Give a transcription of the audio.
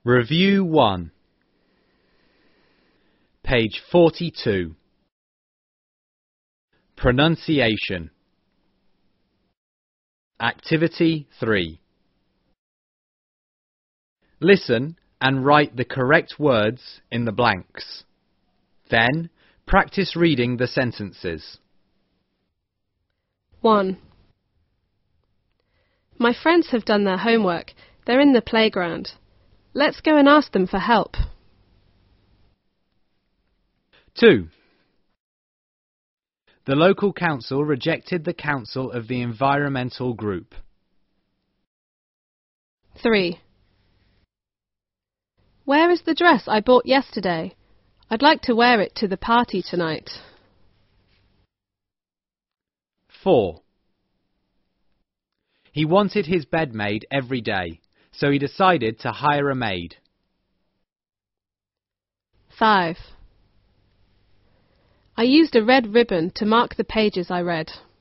Review 1. Page 42. Pronunciation. Activity 3. Listen and write the correct words in the blanks. Then, practice reading the sentences. 1. My friends have done their homework. They're in the playground. Let's go and ask them for help. 2. The local council rejected the council of the environmental group. 3. Where is the dress I bought yesterday? I'd like to wear it to the party tonight. 4. He wanted his bed made every day, so he decided to hire a maid. 5. I used a red ribbon to mark the pages I read.